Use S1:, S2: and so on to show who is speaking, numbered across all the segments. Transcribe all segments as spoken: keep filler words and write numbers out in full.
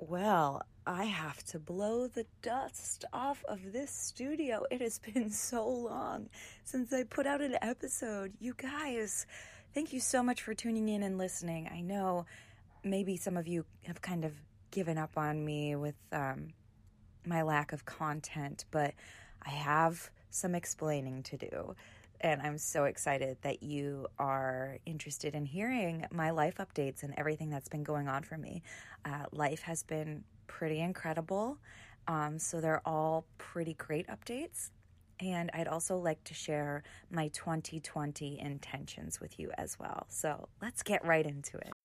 S1: Well, I have to blow the dust off of this studio. It has been so long since I put out an episode. You guys, thank you so much for tuning in and listening. I know maybe some of you have kind of given up on me with um, my lack of content, but I have some explaining to do. And I'm so excited that you are interested in hearing my life updates and everything that's been going on for me. Uh, life has been pretty incredible. Um, so they're all pretty great updates. And I'd also like to share my twenty twenty intentions with you as well. So let's get right into it.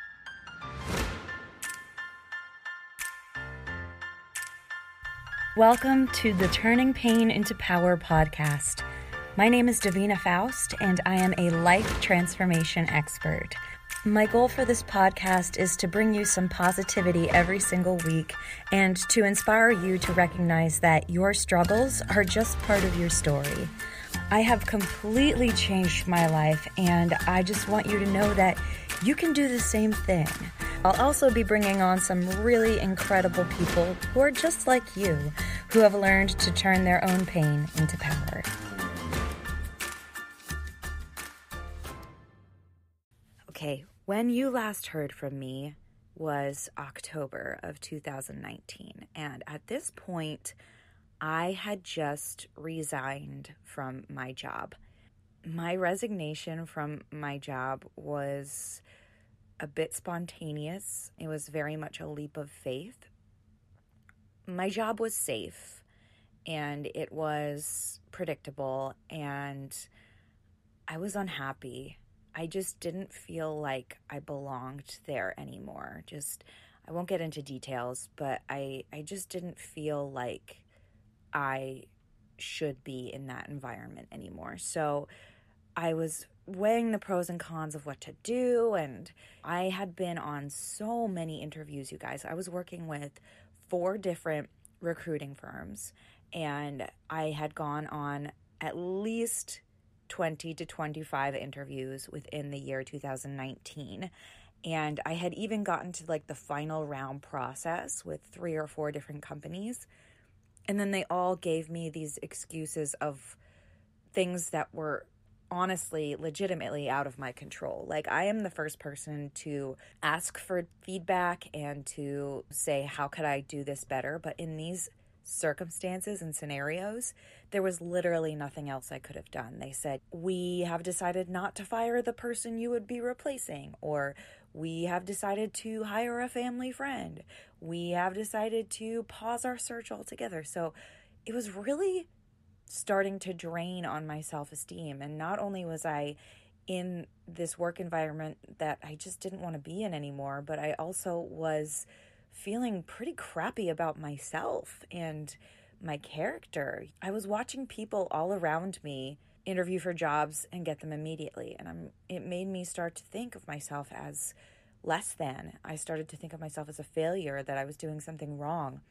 S1: Welcome to the Turning Pain into Power podcast. My name is Davina Faust, and I am a life transformation expert. My goal for this podcast is to bring you some positivity every single week and to inspire you to recognize that your struggles are just part of your story. I have completely changed my life, and I just want you to know that you can do the same thing. I'll also be bringing on some really incredible people who are just like you, who have learned to turn their own pain into power. Okay, when you last heard from me was October of two thousand nineteen, and at this point, I had just resigned from my job. My resignation from my job was a bit spontaneous. It was very much a leap of faith. My job was safe, and it was predictable, and I was unhappy. I just didn't feel like I belonged there anymore. Just, I won't get into details, but I, I just didn't feel like I should be in that environment anymore. So I was weighing the pros and cons of what to do, and I had been on so many interviews, you guys. I was working with four different recruiting firms, and I had gone on at least twenty to twenty-five interviews within the year two thousand nineteen. And I had even gotten to like the final round process with three or four different companies. And then they all gave me these excuses of things that were honestly, legitimately out of my control. Like, I am the first person to ask for feedback and to say, how could I do this better? But in these circumstances and scenarios, there was literally nothing else I could have done. They said, we have decided not to fire the person you would be replacing, or we have decided to hire a family friend. We have decided to pause our search altogether. So it was really starting to drain on my self-esteem. And not only was I in this work environment that I just didn't want to be in anymore, but I also was feeling pretty crappy about myself and my character. I was watching people all around me interview for jobs and get them immediately. And I'm, it made me start to think of myself as less than. I started to think of myself as a failure, that I was doing something wrong.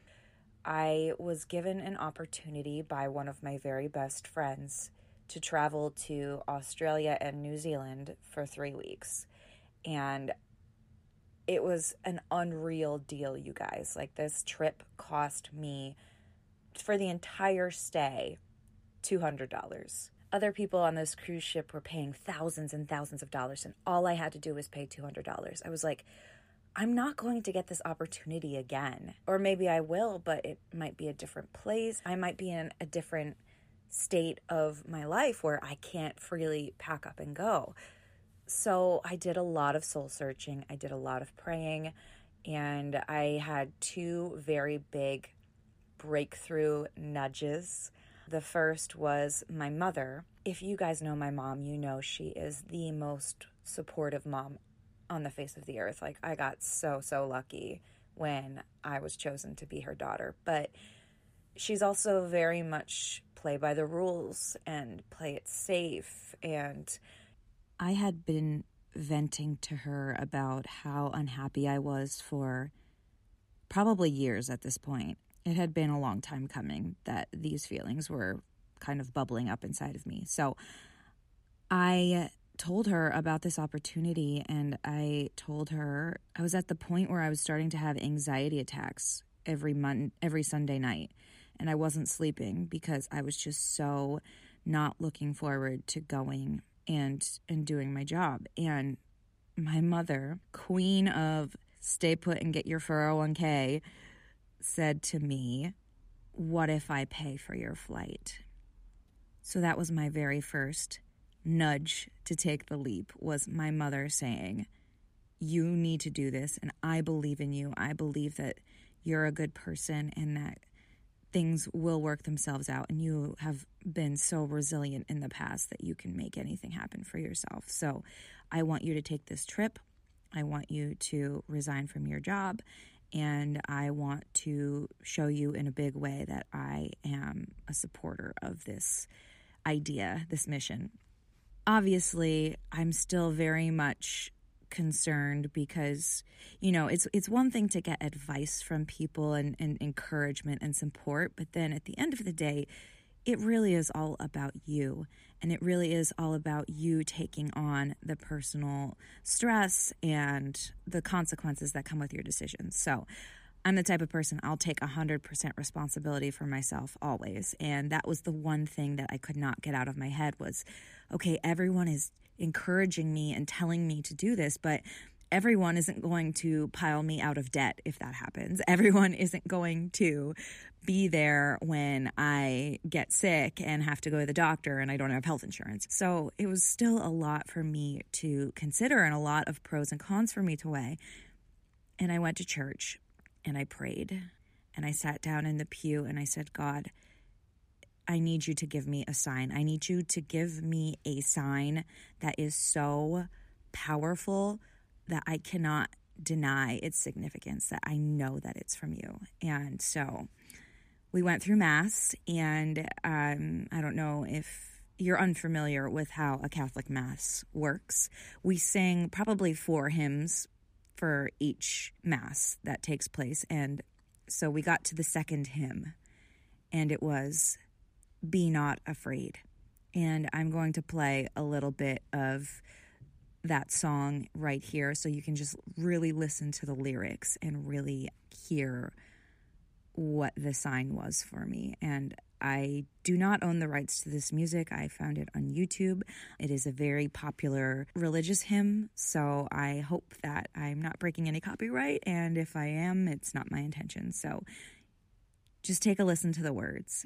S1: I was given an opportunity by one of my very best friends to travel to Australia and New Zealand for three weeks. And it was an unreal deal, you guys. Like, this trip cost me, for the entire stay, two hundred dollars. Other people on this cruise ship were paying thousands and thousands of dollars, and all I had to do was pay two hundred dollars. I was like, I'm not going to get this opportunity again. Or maybe I will, but it might be a different place. I might be in a different state of my life where I can't freely pack up and go. So I did a lot of soul searching. I did a lot of praying, and I had two very big breakthrough nudges. The first was my mother. If you guys know my mom, you know she is the most supportive mom on the face of the earth. Like, I got so, so lucky when I was chosen to be her daughter. But she's also very much play by the rules and play it safe. And I had been venting to her about how unhappy I was for probably years at this point. It had been a long time coming that these feelings were kind of bubbling up inside of me. So I told her about this opportunity, and I told her I was at the point where I was starting to have anxiety attacks every month, every Sunday night, and I wasn't sleeping because I was just so not looking forward to going and and doing my job. And my mother, queen of stay put and get your four oh one k, said to me, "What if I pay for your flight?" So that was my very first nudge to take the leap, was my mother saying, "You need to do this, and I believe in you. I believe that you're a good person and that things will work themselves out, and you have been so resilient in the past that you can make anything happen for yourself. So I want you to take this trip. I want you to resign from your job, and I want to show you in a big way that I am a supporter of this idea, this mission." Obviously, I'm still very much concerned because, you know, it's it's one thing to get advice from people and, and encouragement and support, but then at the end of the day, it really is all about you, and it really is all about you taking on the personal stress and the consequences that come with your decisions. So I'm the type of person, I'll take one hundred percent responsibility for myself always, and that was the one thing that I could not get out of my head was, okay, everyone is encouraging me and telling me to do this, but everyone isn't going to pile me out of debt if that happens. Everyone isn't going to be there when I get sick and have to go to the doctor and I don't have health insurance. So it was still a lot for me to consider and a lot of pros and cons for me to weigh. And I went to church and I prayed and I sat down in the pew and I said, "God, I need you to give me a sign. I need you to give me a sign that is so powerful that I cannot deny its significance, that I know that it's from you." And so we went through Mass, and um, I don't know if you're unfamiliar with how a Catholic Mass works. We sing probably four hymns for each Mass that takes place. And so we got to the second hymn, and it was "Be Not Afraid." And I'm going to play a little bit of that song right here so you can just really listen to the lyrics and really hear what the sign was for me. And I do not own the rights to this music. I found it on YouTube. It is a very popular religious hymn, so I hope that I'm not breaking any copyright, and if I am, it's not my intention. So just take a listen to the words.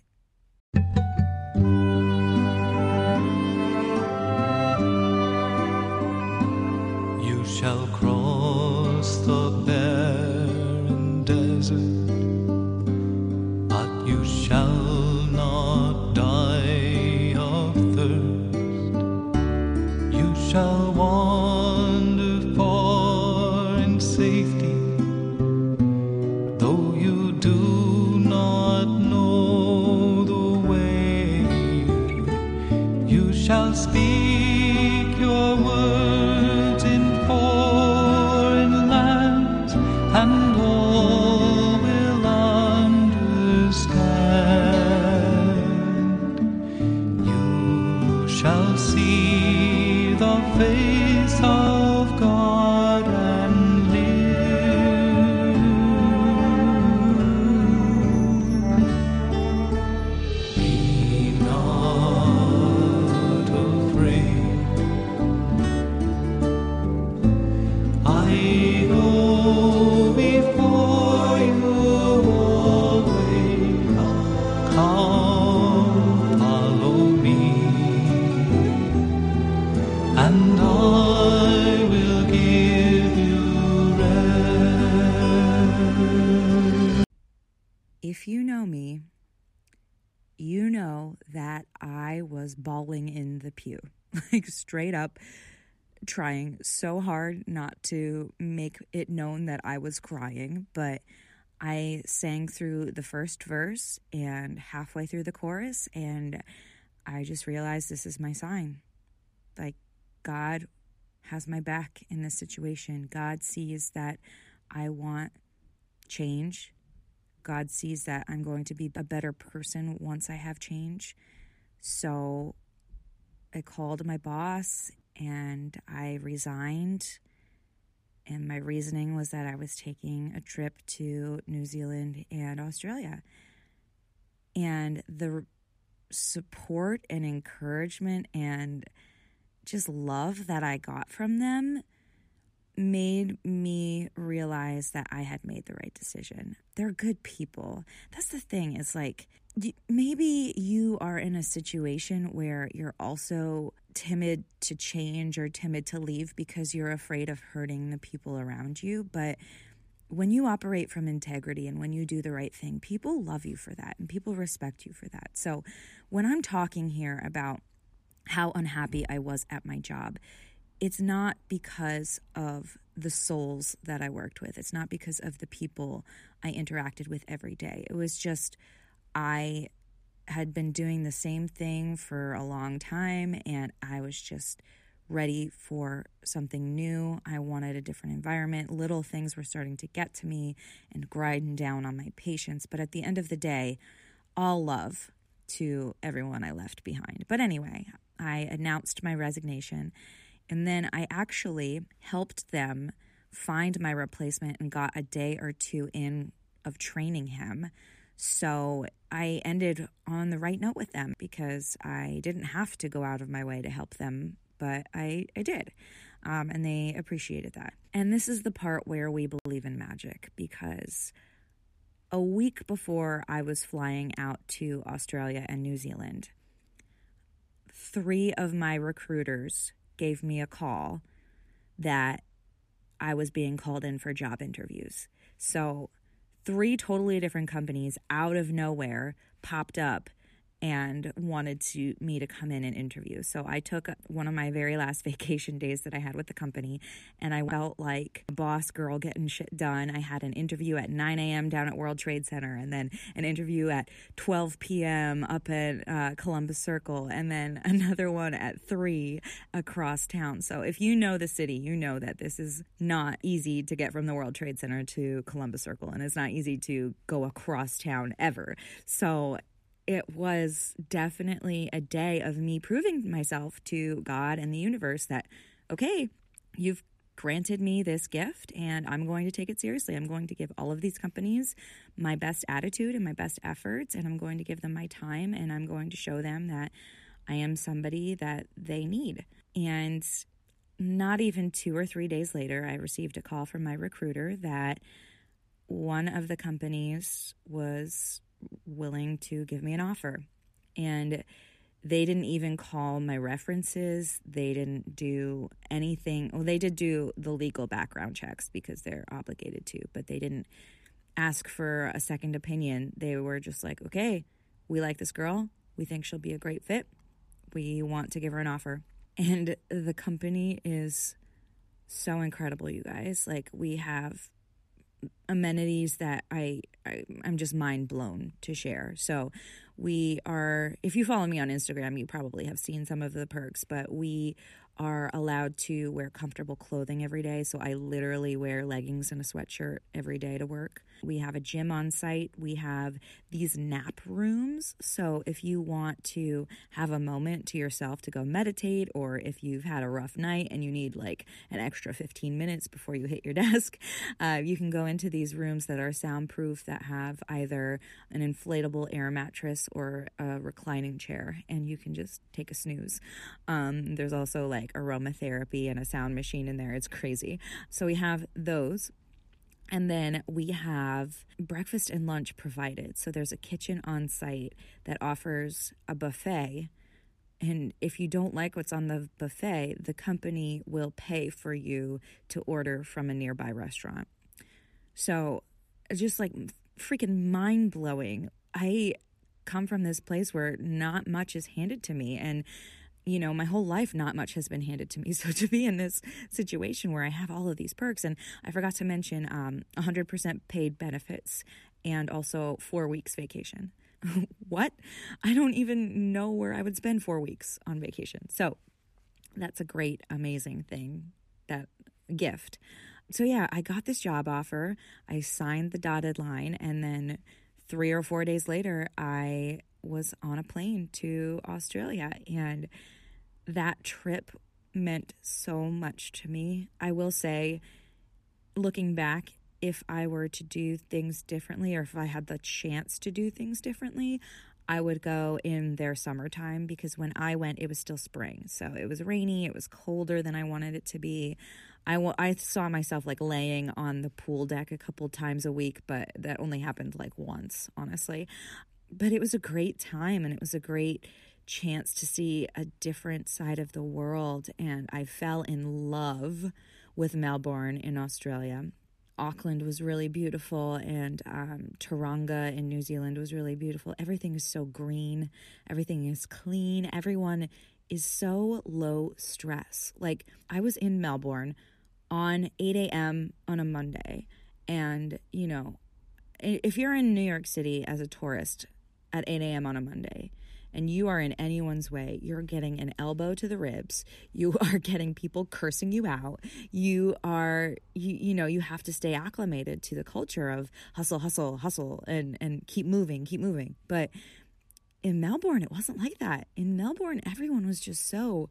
S2: You shall cross the barren desert, but you shall not die of thirst. You shall wander far in safety, though you do not know the way. You shall speak your words in foreign lands, and all will understand. You shall see the face of God and live. Be not afraid. I go before you always. Come, follow me, and I will give you rest.
S1: If you know me, you know that I was bawling in the pew, like straight up, trying so hard not to make it known that I was crying, but I sang through the first verse and halfway through the chorus, and I just realized this is my sign. Like, God has my back in this situation. God sees that I want change. God sees that I'm going to be a better person once I have change. So I called my boss and I resigned. And my reasoning was that I was taking a trip to New Zealand and Australia. And the support and encouragement and just love that I got from them made me realize that I had made the right decision. They're good people. That's the thing, is like, maybe you are in a situation where you're also timid to change or timid to leave because you're afraid of hurting the people around you. But when you operate from integrity and when you do the right thing, people love you for that and people respect you for that. So when I'm talking here about how unhappy I was at my job, it's not because of the souls that I worked with. It's not because of the people I interacted with every day. It was just I had been doing the same thing for a long time, and I was just ready for something new. I wanted a different environment. Little things were starting to get to me and grind down on my patience. But at the end of the day, all love to everyone I left behind. But anyway, I announced my resignation, and then I actually helped them find my replacement and got a day or two in of training him. So I ended on the right note with them because I didn't have to go out of my way to help them, but I, I did. Um, and they appreciated that. And this is the part where we believe in magic, because a week before I was flying out to Australia and New Zealand, three of my recruiters gave me a call that I was being called in for job interviews. So three totally different companies out of nowhere popped up and wanted to me to come in and interview. So I took one of my very last vacation days that I had with the company, and I felt like a boss girl getting shit done. I had an interview at nine a.m. down at World Trade Center, and then an interview at twelve p.m. up at uh, Columbus Circle, and then another one at three across town. So if you know the city, you know that this is not easy to get from the World Trade Center to Columbus Circle, and it's not easy to go across town ever. So it was definitely a day of me proving myself to God and the universe that, okay, you've granted me this gift and I'm going to take it seriously. I'm going to give all of these companies my best attitude and my best efforts, and I'm going to give them my time, and I'm going to show them that I am somebody that they need. And not even two or three days later, I received a call from my recruiter that one of the companies was willing to give me an offer. And they didn't even call my references. They didn't do anything. Well, they did do the legal background checks because they're obligated to, but they didn't ask for a second opinion. They were just like, okay, we like this girl. We think she'll be a great fit. We want to give her an offer. And the company is so incredible, you guys. Like, we have amenities that I, I I'm just mind blown to share. So we are, if you follow me on Instagram, you probably have seen some of the perks, but we are allowed to wear comfortable clothing every day. So I literally wear leggings and a sweatshirt every day to work. We have a gym on site. We have these nap rooms. So if you want to have a moment to yourself to go meditate, or if you've had a rough night and you need like an extra fifteen minutes before you hit your desk, uh, you can go into these rooms that are soundproof, that have either an inflatable air mattress or a reclining chair, and you can just take a snooze. Um, there's also like aromatherapy and a sound machine in there. It's crazy. So we have those. And then we have breakfast and lunch provided. So there's a kitchen on site that offers a buffet. And if you don't like what's on the buffet, the company will pay for you to order from a nearby restaurant. So just like freaking mind blowing. I come from this place where not much is handed to me. And you know, my whole life, not much has been handed to me. So to be in this situation where I have all of these perks, and I forgot to mention um, one hundred percent paid benefits and also four weeks vacation. What? I don't even know where I would spend four weeks on vacation. So that's a great, amazing thing, that gift. So yeah, I got this job offer. I signed the dotted line, and then three or four days later, I was on a plane to Australia, and that trip meant so much to me. I will say, looking back, if I were to do things differently, or if I had the chance to do things differently, I would go in their summertime, because when I went, it was still spring. So it was rainy, it was colder than I wanted it to be. I, w- I saw myself like laying on the pool deck a couple times a week, but that only happened like once, honestly. But it was a great time, and it was a great chance to see a different side of the world. And I fell in love with Melbourne in Australia. Auckland was really beautiful, and um, Tauranga in New Zealand was really beautiful. Everything is so green. Everything is clean. Everyone is so low stress. Like, I was in Melbourne on eight a.m. on a Monday, and, you know, if you're in New York City as a tourist at eight a.m. on a Monday, and you are in anyone's way, you're getting an elbow to the ribs. You are getting people cursing you out. You are, you, you know, you have to stay acclimated to the culture of hustle, hustle, hustle, and, and keep moving, keep moving. But in Melbourne, it wasn't like that. In Melbourne, everyone was just so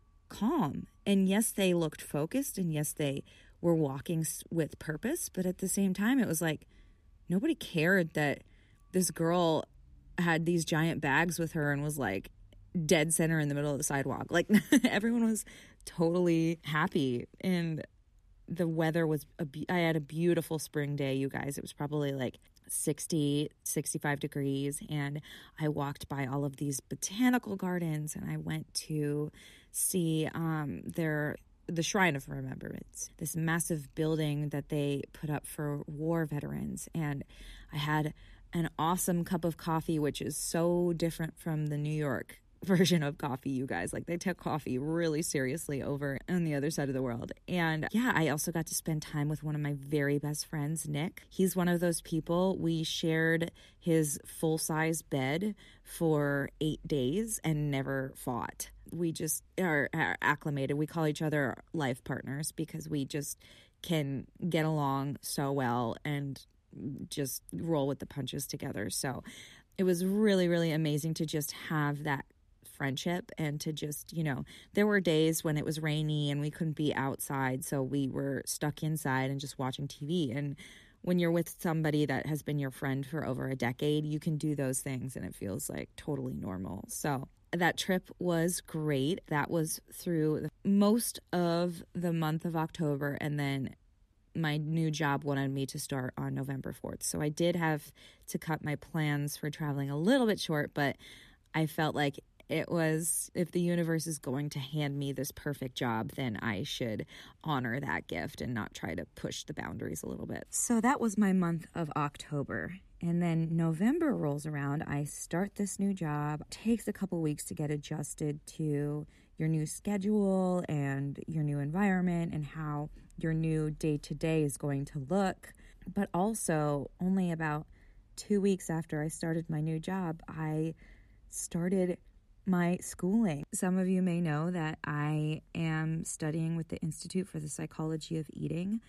S1: calm. And yes, they looked focused, and yes, they were walking with purpose. But at the same time, it was like nobody cared that this girl had these giant bags with her and was like dead center in the middle of the sidewalk. Like, everyone was totally happy, and the weather was a be- I had a beautiful spring day, you guys. It was probably like sixty, sixty-five degrees, and I walked by all of these botanical gardens, and I went to see um their the Shrine of Remembrance, this massive building that they put up for war veterans. And I had an awesome cup of coffee, which is so different from the New York version of coffee, you guys. Like, they took coffee really seriously over on the other side of the world. And yeah, I also got to spend time with one of my very best friends, Nick. He's one of those people. We shared his full-size bed for eight days and never fought. We just are, are acclimated. We call each other life partners because we just can get along so well and just roll with the punches together. So it was really, really amazing to just have that friendship, and to just, you know, there were days when it was rainy and we couldn't be outside, so we were stuck inside and just watching T V. And when you're with somebody that has been your friend for over a decade, you can do those things and it feels like totally normal. So that trip was great. That was through most of the month of October, and then my new job wanted me to start on November fourth. So I did have to cut my plans for traveling a little bit short, but I felt like it was, if the universe is going to hand me this perfect job, then I should honor that gift and not try to push the boundaries a little bit. So that was my month of October. And then November rolls around. I start this new job. It takes a couple weeks to get adjusted to your new schedule and your new environment and how your new day-to-day is going to look. But also, only about two weeks after I started my new job, I started my schooling. Some of you may know that I am studying with the Institute for the Psychology of Eating.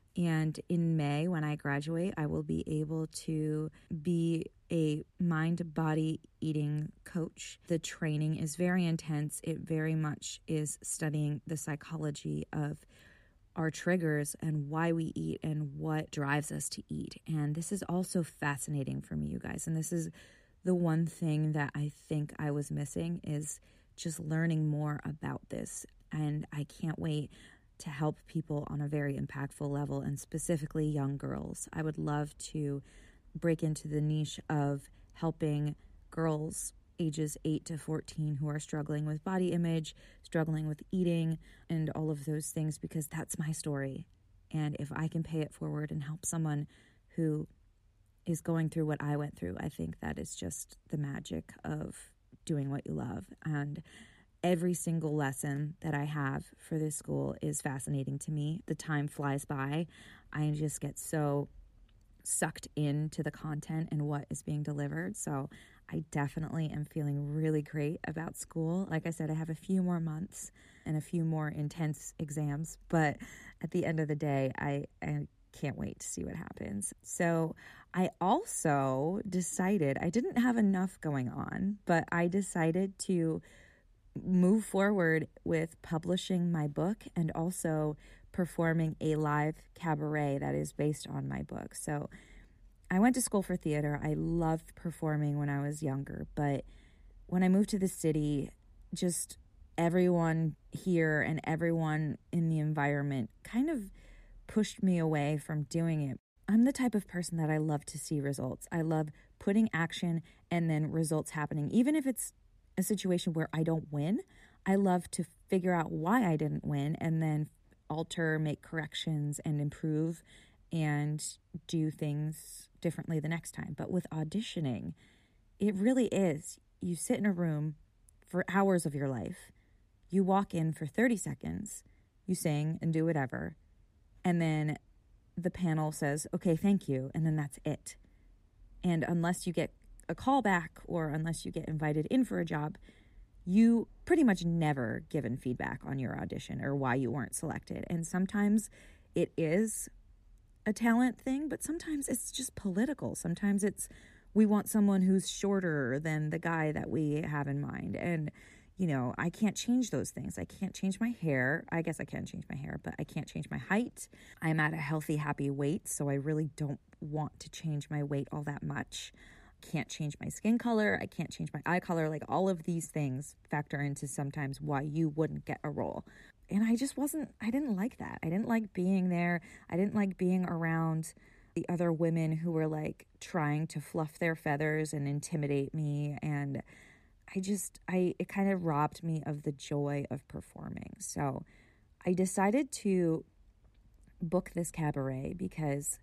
S1: And in May, when I graduate, I will be able to be a mind-body eating coach. The training is very intense. It very much is studying the psychology of our triggers and why we eat and what drives us to eat. And this is also fascinating for me, you guys. And this is the one thing that I think I was missing, is just learning more about this. And I can't wait to help people on a very impactful level, and specifically young girls. I would love to break into the niche of helping girls ages eight to fourteen who are struggling with body image, struggling with eating, and all of those things, because that's my story. And if I can pay it forward and help someone who is going through what I went through, I think that is just the magic of doing what you love. And every single lesson that I have for this school is fascinating to me. The time flies by. I just get so sucked into the content and what is being delivered. So I definitely am feeling really great about school. Like I said, I have a few more months and a few more intense exams, but at the end of the day, I, I can't wait to see what happens. So I also decided, I didn't have enough going on, but I decided to move forward with publishing my book and also performing a live cabaret that is based on my book. So I went to school for theater. I loved performing when I was younger, but when I moved to the city, just everyone here and everyone in the environment kind of pushed me away from doing it. I'm the type of person that I love to see results. I love putting action and then results happening. Even if it's a situation where I don't win, I love to figure out why I didn't win and then alter, make corrections, and improve and do things differently the next time. But with auditioning, it really is. You sit in a room for hours of your life. You walk in for thirty seconds. You sing and do whatever. And then the panel says, okay, thank you. And then that's it. And unless you get a call back or unless you get invited in for a job, you pretty much never given feedback on your audition or why you weren't selected. And sometimes it is a talent thing, but sometimes it's just political. Sometimes it's we want someone who's shorter than the guy that we have in mind. And, you know, I can't change those things. I can't change my hair. I guess I can change my hair, but I can't change my height. I'm at a healthy, happy weight, so I really don't want to change my weight all that much. Can't change my skin color. I can't change my eye color. Like, all of these things factor into sometimes why you wouldn't get a role. And I just wasn't, I didn't like that. I didn't like being there. I didn't like being around the other women who were like trying to fluff their feathers and intimidate me. And I just, I, it kind of robbed me of the joy of performing. So I decided to book this cabaret because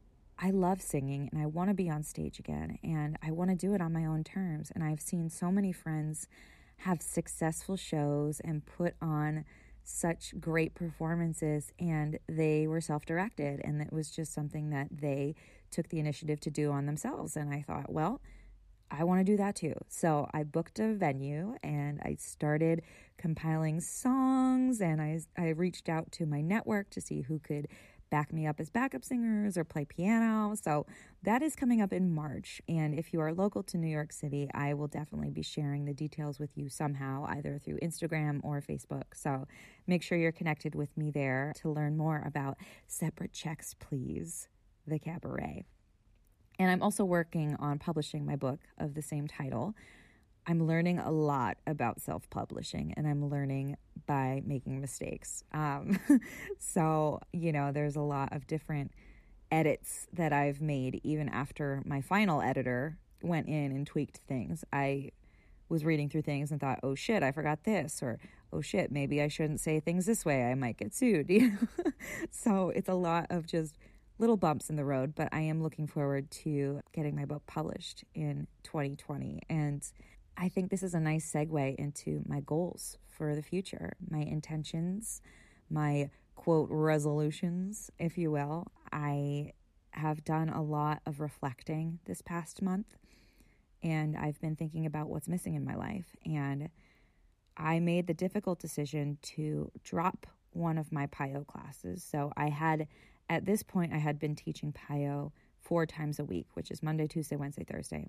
S1: I love singing and I want to be on stage again and I want to do it on my own terms. And I've seen so many friends have successful shows and put on such great performances, and they were self-directed, and it was just something that they took the initiative to do on themselves. And I thought, well, I want to do that too. So I booked a venue and I started compiling songs, and I, I reached out to my network to see who could back me up as backup singers or play piano. So that is coming up in March. And if you are local to New York City, I will definitely be sharing the details with you somehow, either through Instagram or Facebook. So make sure you're connected with me there to learn more about Separate Checks, Please, the cabaret. And I'm also working on publishing my book of the same title. I'm learning a lot about self-publishing, and I'm learning by making mistakes. Um, so, you know, there's a lot of different edits that I've made even after my final editor went in and tweaked things. I was reading through things and thought, oh shit, I forgot this, or oh shit, maybe I shouldn't say things this way. I might get sued. You know? So it's a lot of just little bumps in the road, but I am looking forward to getting my book published in twenty twenty. And I think this is a nice segue into my goals for the future, my intentions, my quote resolutions, if you will. I have done a lot of reflecting this past month, and I've been thinking about what's missing in my life. And I made the difficult decision to drop one of my P I O classes. So I had, at this point, I had been teaching P I O four times a week, which is Monday, Tuesday, Wednesday, Thursday.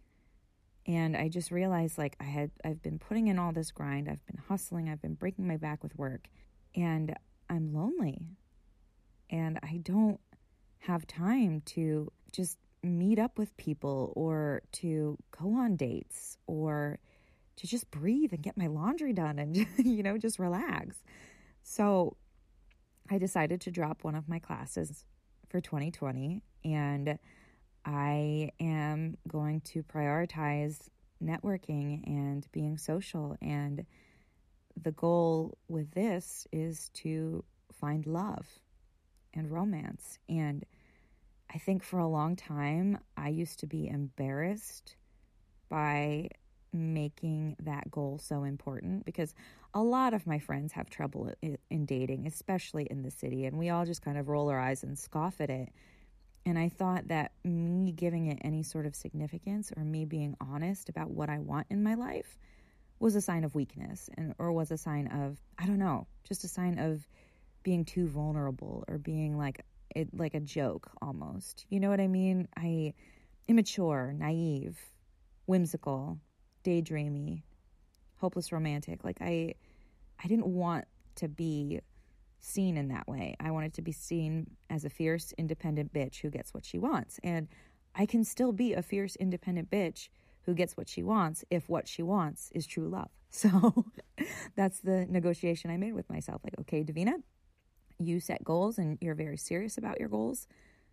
S1: And I just realized, like, I had, I've been putting in all this grind. I've been hustling. I've been breaking my back with work. And I'm lonely. And I don't have time to just meet up with people or to go on dates or to just breathe and get my laundry done and, you know, just relax. So I decided to drop one of my classes for twenty twenty, and I am going to prioritize networking and being social. And the goal with this is to find love and romance. And I think for a long time, I used to be embarrassed by making that goal so important, because a lot of my friends have trouble in dating, especially in the city. And we all just kind of roll our eyes and scoff at it. And I thought that me giving it any sort of significance or me being honest about what I want in my life was a sign of weakness, and or was a sign of, I don't know, just a sign of being too vulnerable or being like it like a joke almost. You know what I mean? I immature, naive, whimsical, daydreamy, hopeless romantic. Like I, I didn't want to be seen in that way. I wanted to be seen as a fierce, independent bitch who gets what she wants. And I can still be a fierce, independent bitch who gets what she wants if what she wants is true love. So that's the negotiation I made with myself. Like, okay, Davina, you set goals and you're very serious about your goals.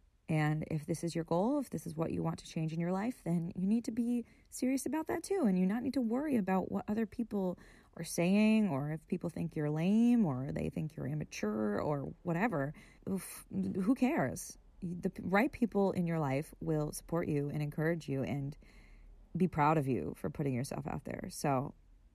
S1: And if this is your goal, if this is what you want to change in your life, then you need to be serious about that too. And you not need to worry about what other people are saying, or if people think you're lame, or they think you're immature, or whatever. Oof, who cares? The right people in your life will support you and encourage you and be proud of you for putting yourself out there. So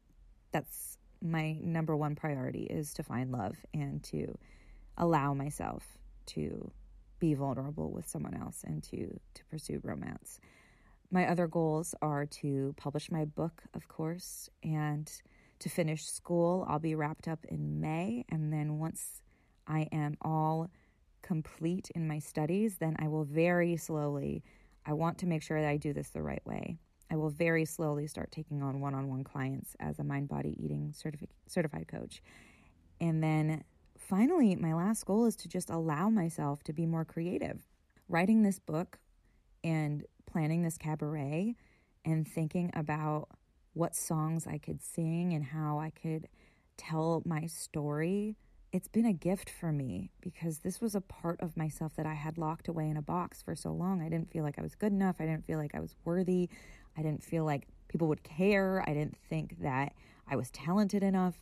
S1: that's my number one priority, is to find love and to allow myself to be vulnerable with someone else and to, to pursue romance. My other goals are to publish my book, of course, and to finish school. I'll be wrapped up in May. And then once I am all complete in my studies, then I will very slowly, I want to make sure that I do this the right way. I will very slowly start taking on one-on-one clients as a mind, body, eating certifi- certified coach. And then finally, my last goal is to just allow myself to be more creative. Writing this book and planning this cabaret and thinking about what songs I could sing and how I could tell my story, it's been a gift for me, because this was a part of myself that I had locked away in a box for so long. I didn't feel like I was good enough. I didn't feel like I was worthy. I didn't feel like people would care. I didn't think that I was talented enough.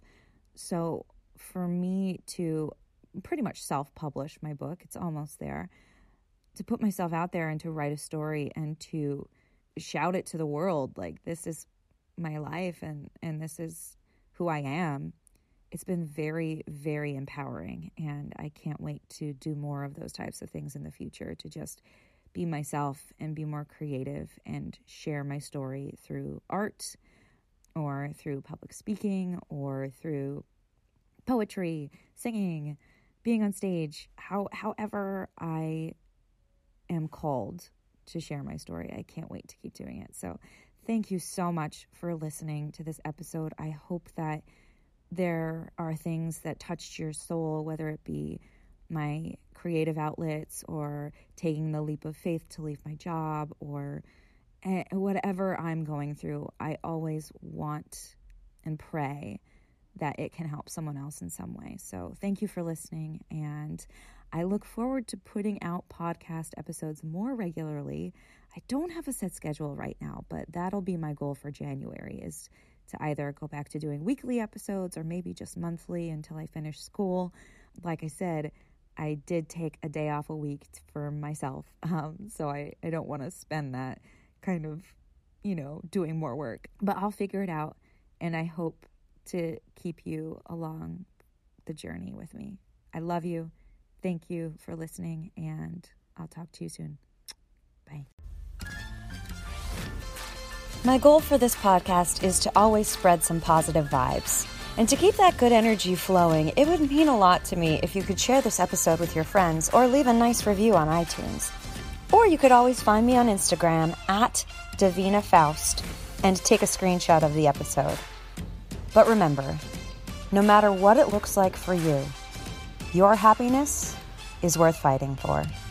S1: So for me to pretty much self-publish my book, it's almost there, to put myself out there and to write a story and to shout it to the world, like, this is my life and, and this is who I am. It's been very, very empowering, and I can't wait to do more of those types of things in the future, to just be myself and be more creative and share my story through art or through public speaking or through poetry, singing, being on stage, how, however I am called to share my story. I can't wait to keep doing it. So thank you so much for listening to this episode. I hope that there are things that touched your soul, whether it be my creative outlets or taking the leap of faith to leave my job or whatever I'm going through. I always want and pray that it can help someone else in some way. So thank you for listening, and I look forward to putting out podcast episodes more regularly. I don't have a set schedule right now, but that'll be my goal for January, is to either go back to doing weekly episodes or maybe just monthly until I finish school. Like I said, I did take a day off a week for myself, um, so I, I don't want to spend that kind of, you know, doing more work. But I'll figure it out, and I hope to keep you along the journey with me. I love you. Thank you for listening, and I'll talk to you soon. Bye.
S3: My goal for this podcast is to always spread some positive vibes. And to keep that good energy flowing, it would mean a lot to me if you could share this episode with your friends or leave a nice review on iTunes. Or you could always find me on Instagram at Davina Faust and take a screenshot of the episode. But remember, no matter what it looks like for you, your happiness is worth fighting for.